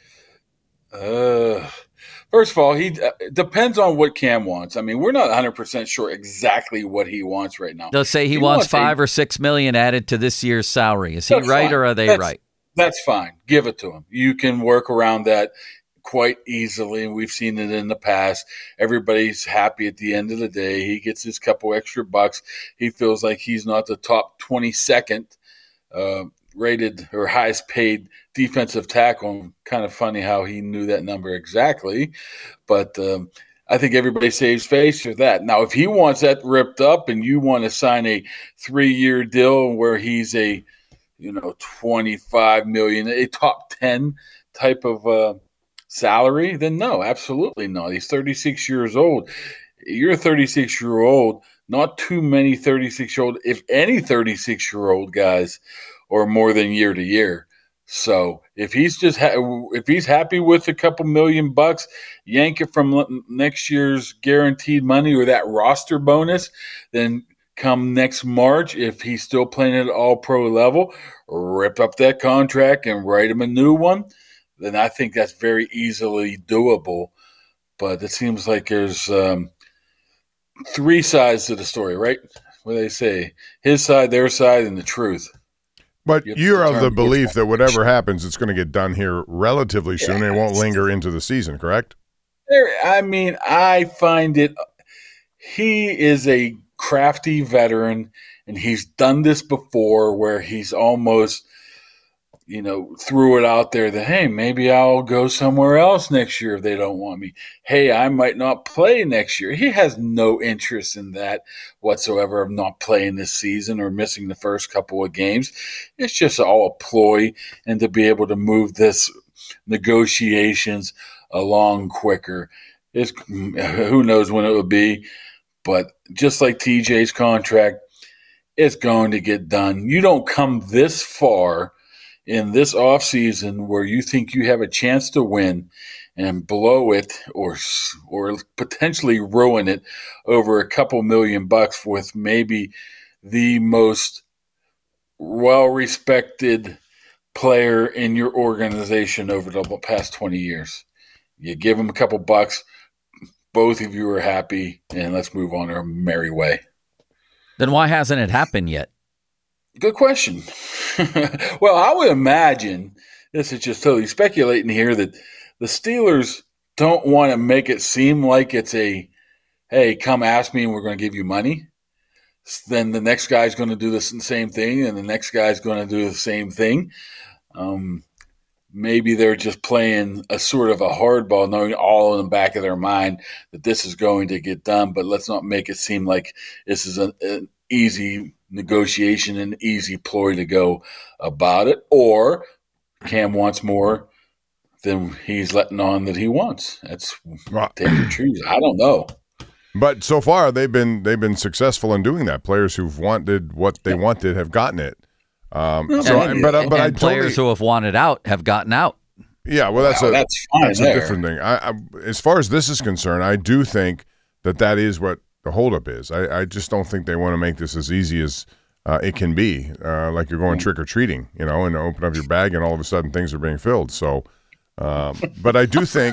[SPEAKER 18] First of all, he depends on what Cam wants. I mean, we're not 100% sure exactly what he wants right now.
[SPEAKER 10] They'll say he wants $5 or $6 million added to this year's salary. Is he right fine. Or are they right?
[SPEAKER 18] That's fine. Give it to him. You can work around that quite easily. We've seen it in the past. Everybody's happy at the end of the day. He gets his couple extra bucks. He feels like he's not the top 22nd rated or highest paid defensive tackle. Kind of funny how he knew that number exactly, but I think everybody saves face for that. Now, if he wants that ripped up and you want to sign a 3-year deal where he's a, $25 million, a top 10 type of salary, then no, absolutely not. He's 36 years old. You're a 36-year-old. Not too many 36-year-old, if any 36-year-old guys, are more than year to year. So if he's if he's happy with a couple $1 million, yank it from next year's guaranteed money or that roster bonus, then come next March, if he's still playing at all-pro level, rip up that contract and write him a new one, then I think that's very easily doable. But it seems like there's 3 sides to the story, right? What do they say? His side, their side, and the truth.
[SPEAKER 12] But you're of the belief that whatever happens, it's going to get done here relatively soon and it won't linger into the season, correct?
[SPEAKER 18] I find it – he is a crafty veteran, and he's done this before where he's almost – threw it out there that, hey, maybe I'll go somewhere else next year if they don't want me. Hey, I might not play next year. He has no interest in that whatsoever of not playing this season or missing the first couple of games. It's just all a ploy and to be able to move this negotiations along quicker. Who knows when it will be, but just like TJ's contract, it's going to get done. You don't come this far in this offseason where you think you have a chance to win and blow it or potentially ruin it over a couple $1 million with maybe the most well-respected player in your organization over the past 20 years. You give him a couple bucks, both of you are happy, and let's move on our merry way.
[SPEAKER 10] Then why hasn't it happened yet?
[SPEAKER 18] Good question. Well, I would imagine, this is just totally speculating here, that the Steelers don't want to make it seem like it's a, hey, come ask me and we're going to give you money. Then the next guy's going to do the same thing, and the next guy's going to do the same thing. Maybe they're just playing a sort of a hardball, knowing all in the back of their mind that this is going to get done, but let's not make it seem like this is an easy negotiation, an easy ploy to go about it. Or Cam wants more than he's letting on that he wants. That's take or choose. I don't know.
[SPEAKER 12] But so far they've been successful in doing that. Players who've wanted what they wanted have gotten it.
[SPEAKER 10] But players who have wanted out have gotten out.
[SPEAKER 12] Yeah, well, that's
[SPEAKER 18] fine.
[SPEAKER 12] That's a different thing. I, as far as this is concerned, I do think that is what the holdup is. I just don't think they want to make this as easy as it can be. Like you're going trick or treating, and open up your bag, and all of a sudden things are being filled. So, but I do think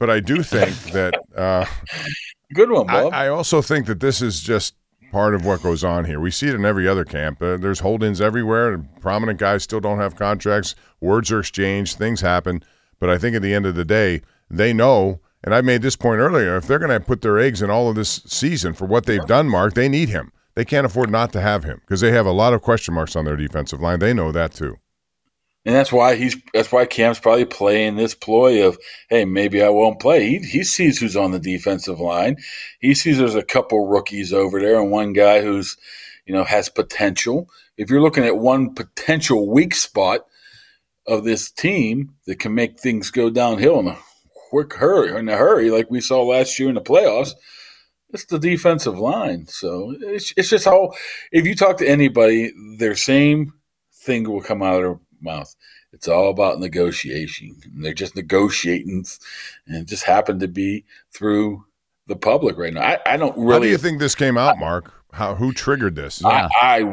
[SPEAKER 12] that.
[SPEAKER 18] Good one, Bob.
[SPEAKER 12] I also think that this is just part of what goes on here. We see it in every other camp. There's hold-ins everywhere. Prominent guys still don't have contracts. Words are exchanged. Things happen. But I think at the end of the day, they know, and I made this point earlier, if they're going to put their eggs in all of this season for what they've done, Mark, they need him. They can't afford not to have him because they have a lot of question marks on their defensive line. They know that too.
[SPEAKER 18] And that's why Cam's probably playing this ploy of, hey, maybe I won't play. He sees who's on the defensive line. He sees there's a couple rookies over there and one guy who's, has potential. If you're looking at one potential weak spot of this team that can make things go downhill in a hurry, like we saw last year in the playoffs, it's the defensive line. So it's just how, if you talk to anybody, their same thing will come out of their mouth. It's all about negotiation. They're just negotiating, and it just happened to be through the public right now. I don't really.
[SPEAKER 12] How do you think this came out, Mark? Who triggered this?
[SPEAKER 18] I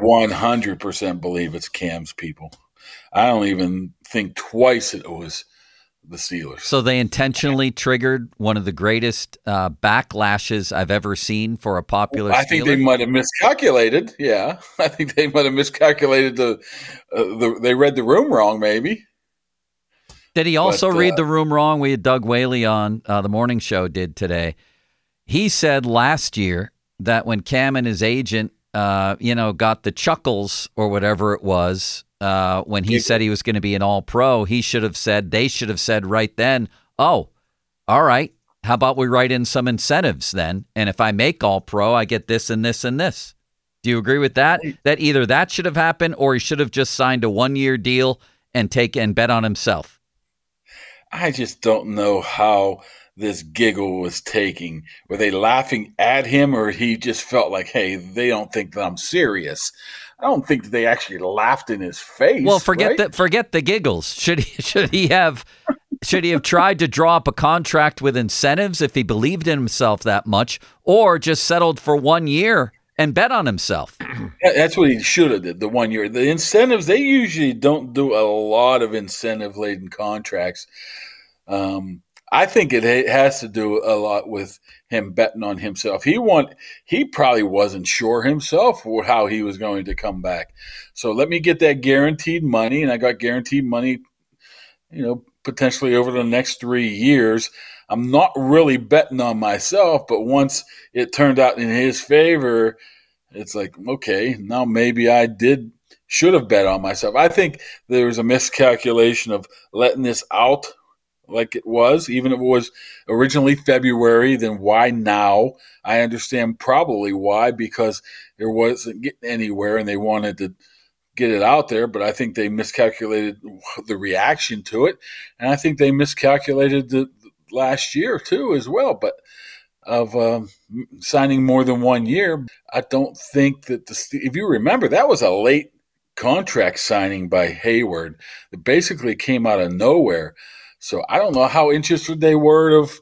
[SPEAKER 18] 100% believe it's Cam's people. I don't even think twice it was the Steelers.
[SPEAKER 10] So they intentionally triggered one of the greatest backlashes I've ever seen for a popular Steeler?
[SPEAKER 18] I think they might have miscalculated. Yeah, I think they might have miscalculated they read the room wrong, maybe.
[SPEAKER 10] Did he also read the room wrong? We had Doug Whaley on the morning show did today. He said last year that when Cam and his agent, got the chuckles or whatever it was when he said he was going to be an all-pro, they should have said right then, oh, all right, how about we write in some incentives then? And if I make all-pro, I get this and this and this. Do you agree with that? That either that should have happened or he should have just signed a one-year deal and bet on himself?
[SPEAKER 18] I just don't know how this giggle was taking. Were they laughing at him, or he just felt like, hey, they don't think that I'm serious? I don't think that they actually laughed in his face.
[SPEAKER 10] Well, forget the giggles. Should he have tried to draw up a contract with incentives if he believed in himself that much, or just settled for 1 year and bet on himself?
[SPEAKER 18] That's what he should have did, the 1 year. The incentives, they usually don't do a lot of incentive-laden contracts. I think it has to do a lot with him betting on himself. He probably wasn't sure himself how he was going to come back. So let me get that guaranteed money, and I got guaranteed money, potentially over the next 3 years. I'm not really betting on myself, but once it turned out in his favor, it's like, okay, now maybe I should have bet on myself. I think there was a miscalculation of letting this out like it was, even if it was originally February, then why now? I understand probably why, because there wasn't getting anywhere and they wanted to get it out there, but I think they miscalculated the reaction to it, and I think they miscalculated the last year too as well, but of signing more than 1 year. I don't think that if you remember, that was a late contract signing by Hayward that basically came out of nowhere. So I don't know how interested they were of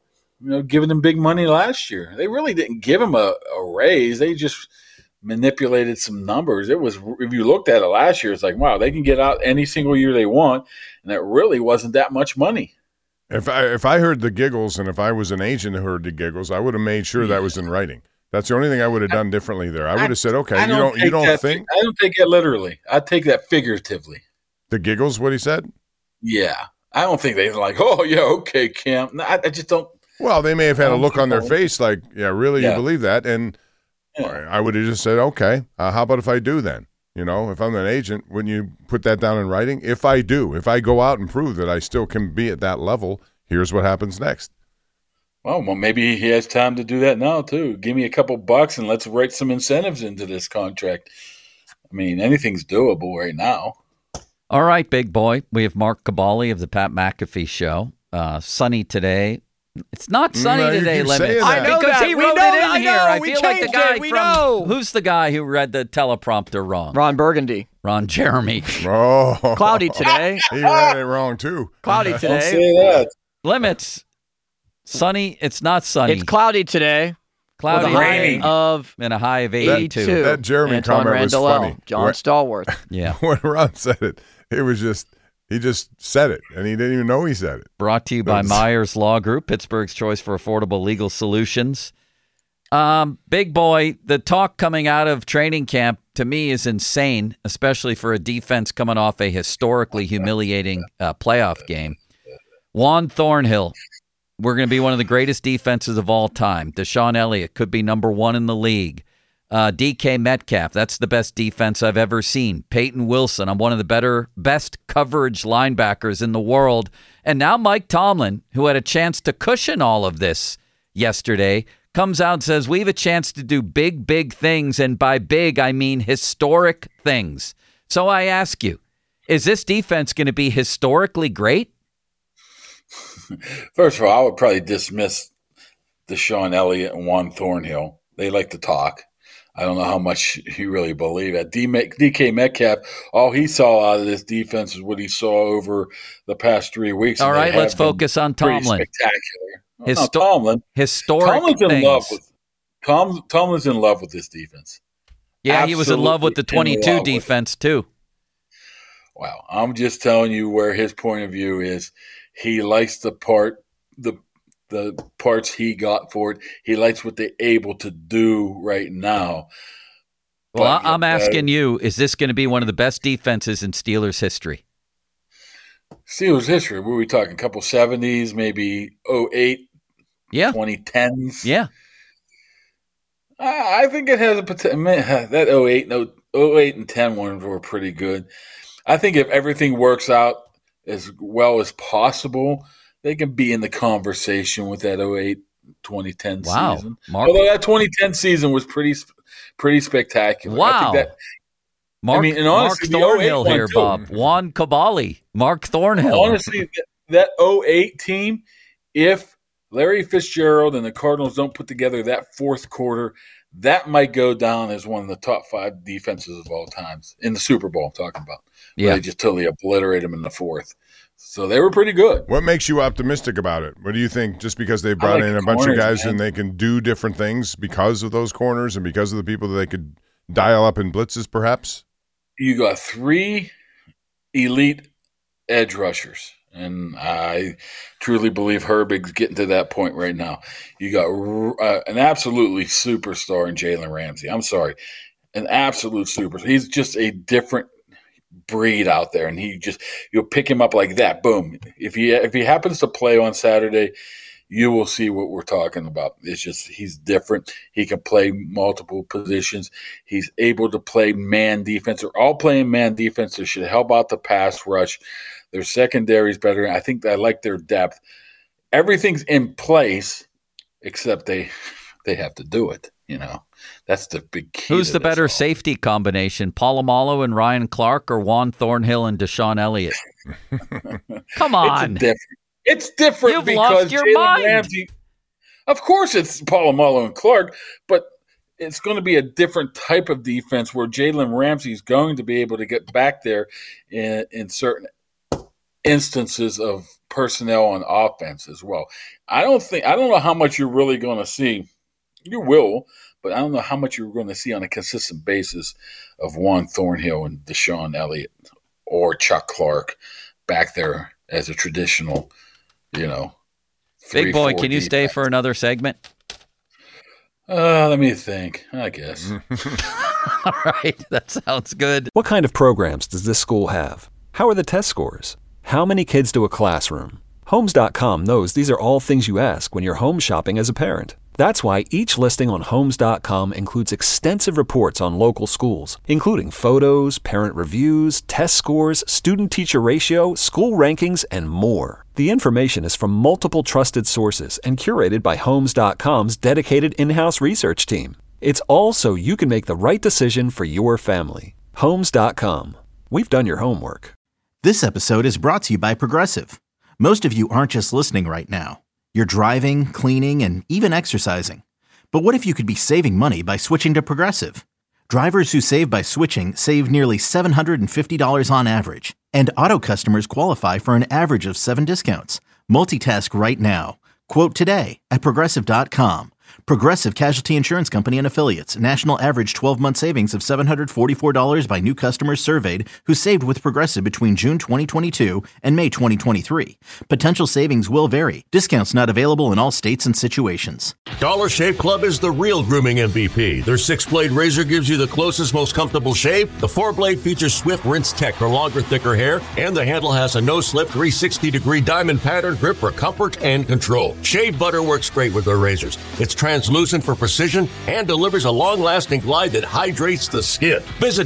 [SPEAKER 18] giving him big money last year. They really didn't give him a raise. They just manipulated some numbers. It was, if you looked at it last year, it's like, wow, they can get out any single year they want, and it really wasn't that much money.
[SPEAKER 12] If I heard the giggles, and if I was an agent who heard the giggles, I would have made sure that was in writing. That's the only thing I would have done differently there. I would have said, okay, you don't think?
[SPEAKER 18] I don't take that literally. I take that figuratively.
[SPEAKER 12] The giggles, what he said?
[SPEAKER 18] Yeah. I don't think they're like, oh, yeah, okay, Cam. No, I just don't.
[SPEAKER 12] Well, they may have had a look on their face like, yeah, really, you believe that? And I would have just said, okay, how about if I do then? If I'm an agent, wouldn't you put that down in writing? If I go out and prove that I still can be at that level, here's what happens next.
[SPEAKER 18] Well, maybe he has time to do that now, too. Give me a couple bucks and let's write some incentives into this contract. I mean, anything's doable right now.
[SPEAKER 10] All right, big boy. We have Mark Cabali of the Pat McAfee Show. Sunny today. It's not sunny today, Lemon.
[SPEAKER 11] I know
[SPEAKER 10] because
[SPEAKER 11] that.
[SPEAKER 10] he
[SPEAKER 11] We
[SPEAKER 10] wrote
[SPEAKER 11] know,
[SPEAKER 10] it in here. I
[SPEAKER 11] we
[SPEAKER 10] feel like the guy
[SPEAKER 11] we know.
[SPEAKER 10] Who's the guy who read the teleprompter wrong?
[SPEAKER 13] Ron Burgundy.
[SPEAKER 10] Ron Jeremy.
[SPEAKER 12] Oh.
[SPEAKER 13] Cloudy today.
[SPEAKER 12] He read it wrong, too.
[SPEAKER 13] Cloudy today.
[SPEAKER 18] Don't say that.
[SPEAKER 10] Limits. Sunny. It's not sunny.
[SPEAKER 13] It's cloudy today.
[SPEAKER 10] Cloudy.
[SPEAKER 13] With a high of
[SPEAKER 10] and a high of 82.
[SPEAKER 12] That Jeremy
[SPEAKER 13] Antoine
[SPEAKER 12] comment was
[SPEAKER 13] Randall,
[SPEAKER 12] funny.
[SPEAKER 13] John Stallworth.
[SPEAKER 10] Yeah.
[SPEAKER 12] When Ron said it, it was just, he just said it, and he didn't even know he said it.
[SPEAKER 10] Brought to you by Myers Law Group, Pittsburgh's choice for affordable legal solutions. Big boy, the talk coming out of training camp to me is insane, especially for a defense coming off a historically humiliating playoff game. Juan Thornhill, we're going to be one of the greatest defenses of all time. Deshaun Elliott could be number one in the league. DK Metcalf, that's the best defense I've ever seen. Peyton Wilson, I'm one of the best coverage linebackers in the world. And now Mike Tomlin, who had a chance to cushion all of this yesterday, comes out and says, we have a chance to do big, big things. And by big, I mean historic things. So I ask you, is this defense going to be historically great?
[SPEAKER 18] First of all, I would probably dismiss Deshaun Elliott and Juan Thornhill. They like to talk. I don't know how much he really believed that. DK Metcalf, all he saw out of this defense is what he saw over the past 3 weeks.
[SPEAKER 10] All right, let's focus on Tomlin.
[SPEAKER 18] Spectacular. Tomlin.
[SPEAKER 10] Historic
[SPEAKER 18] Tomlin's
[SPEAKER 10] things.
[SPEAKER 18] in love with Tomlin's in love with this defense.
[SPEAKER 10] Yeah, absolutely, he was in love with the 22 defense too.
[SPEAKER 18] Wow, I'm just telling you where his point of view is. He likes the parts he got for it. He likes what they're able to do right now.
[SPEAKER 10] Well, I'm asking you, is this going to be one of the best defenses in Steelers history?
[SPEAKER 18] Steelers history? What are we talking? A couple 70s, maybe 08, 2010s?
[SPEAKER 10] Yeah.
[SPEAKER 18] I think it has a potential. That 08, 08 and 10 ones were pretty good. I think if everything works out as well as possible, they can be in the conversation with that 08 2010 season. Although that 2010 season was pretty spectacular.
[SPEAKER 10] Wow.
[SPEAKER 18] I think that, and honestly,
[SPEAKER 10] Mark Thornhill here, Bob. Juan Cavalli. Mark Thornhill.
[SPEAKER 18] Honestly, that 08 team, if Larry Fitzgerald and the Cardinals don't put together that fourth quarter, that might go down as one of the top 5 defenses of all times in the Super Bowl, I'm talking about.
[SPEAKER 10] Yeah.
[SPEAKER 18] They just totally obliterate them in the fourth. So they were pretty good.
[SPEAKER 12] What makes you optimistic about it? What do you think? Just because they brought in a bunch of guys and they can do different things because of those corners and because of the people that they could dial up in blitzes, perhaps?
[SPEAKER 18] You got 3 elite edge rushers, and I truly believe Herbig's getting to that point right now. You got an absolutely superstar in Jalen Ramsey. I'm sorry, an absolute superstar. He's just a different breed out there, and you'll pick him up like that. Boom. If he happens to play on Saturday, you will see what we're talking about. It's just he's different. He can play multiple positions. He's able to play man defense. They're all playing man defense. They should help out the pass rush. Their secondary is better. I think I like their depth. Everything's in place, except they have to do it. That's the big key.
[SPEAKER 10] Who's the better safety combination, Polamalu and Ryan Clark, or Juan Thornhill and Deshaun Elliott? Come on.
[SPEAKER 18] It's different.
[SPEAKER 10] You've
[SPEAKER 18] because
[SPEAKER 10] lost your
[SPEAKER 18] Jalen
[SPEAKER 10] mind.
[SPEAKER 18] Ramsey, of course, it's Polamalu and Clark, but it's going to be a different type of defense where Jalen Ramsey is going to be able to get back there in certain instances of personnel on offense as well. I don't know how much you're really going to see. You will, but I don't know how much you're going to see on a consistent basis of Juan Thornhill and Deshaun Elliott or Chuck Clark back there as a traditional,
[SPEAKER 10] Big boy, can you stay for another segment?
[SPEAKER 18] Let me think, I guess.
[SPEAKER 10] All right, that sounds good.
[SPEAKER 7] What kind of programs does this school have? How are the test scores? How many kids do a classroom? Homes.com knows these are all things you ask when you're home shopping as a parent. That's why each listing on Homes.com includes extensive reports on local schools, including photos, parent reviews, test scores, student-teacher ratio, school rankings, and more. The information is from multiple trusted sources and curated by Homes.com's dedicated in-house research team. It's all so you can make the right decision for your family. Homes.com. We've done your homework.
[SPEAKER 8] This episode is brought to you by Progressive. Most of you aren't just listening right now. You're driving, cleaning, and even exercising. But what if you could be saving money by switching to Progressive? Drivers who save by switching save nearly $750 on average. And auto customers qualify for an average of 7 discounts. Multitask right now. Quote today at Progressive.com. Progressive Casualty Insurance Company and Affiliates. National average 12-month savings of $744 by new customers surveyed who saved with Progressive between June 2022 and May 2023. Potential savings will vary. Discounts not available in all states and situations.
[SPEAKER 16] Dollar Shave Club is the real grooming MVP. Their 6-blade razor gives you the closest, most comfortable shave. The 4-blade features Swift Rinse Tech for longer, thicker hair. And the handle has a no-slip 360-degree diamond pattern grip for comfort and control. Shave butter works great with their razors. It's translucent for precision and delivers a long-lasting glide that hydrates the skin. Visit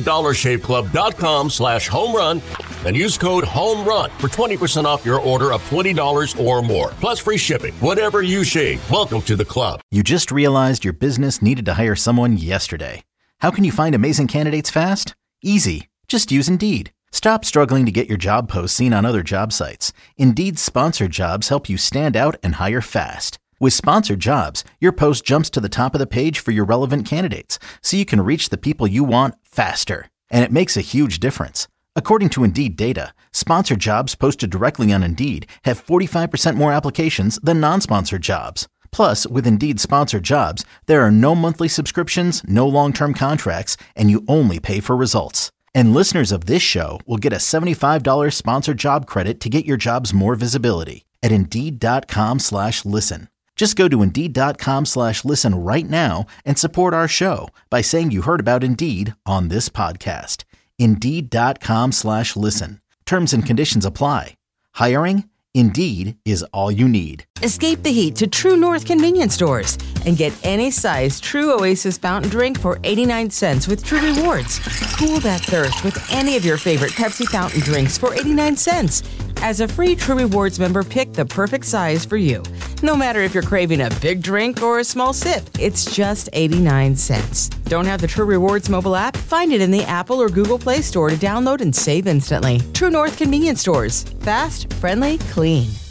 [SPEAKER 16] dollarshaveclub.com/homerun and use code HOMERUN for 20% off your order of $20 or more. Plus free shipping. Whatever you shave, welcome to the club.
[SPEAKER 8] You just realized your business needed to hire someone yesterday. How can you find amazing candidates fast? Easy. Just use Indeed. Stop struggling to get your job posts seen on other job sites. Indeed's sponsored jobs help you stand out and hire fast. With sponsored jobs, your post jumps to the top of the page for your relevant candidates, so you can reach the people you want faster. And it makes a huge difference. According to Indeed data, sponsored jobs posted directly on Indeed have 45% more applications than non-sponsored jobs. Plus, with Indeed sponsored jobs, there are no monthly subscriptions, no long-term contracts, and you only pay for results. And listeners of this show will get a $75 sponsored job credit to get your jobs more visibility at Indeed.com/listen. Just go to Indeed.com/listen right now and support our show by saying you heard about Indeed on this podcast. Indeed.com/listen. Terms and conditions apply. Hiring? Indeed is all you need.
[SPEAKER 19] Escape the heat to True North convenience stores and get any size True Oasis fountain drink for 89 cents with True Rewards. Cool that thirst with any of your favorite Pepsi fountain drinks for 89 cents. As a free True Rewards member, pick the perfect size for you. No matter if you're craving a big drink or a small sip, it's just 89 cents. Don't have the True Rewards mobile app? Find it in the Apple or Google Play Store to download and save instantly. True North convenience stores. Fast, friendly, clean.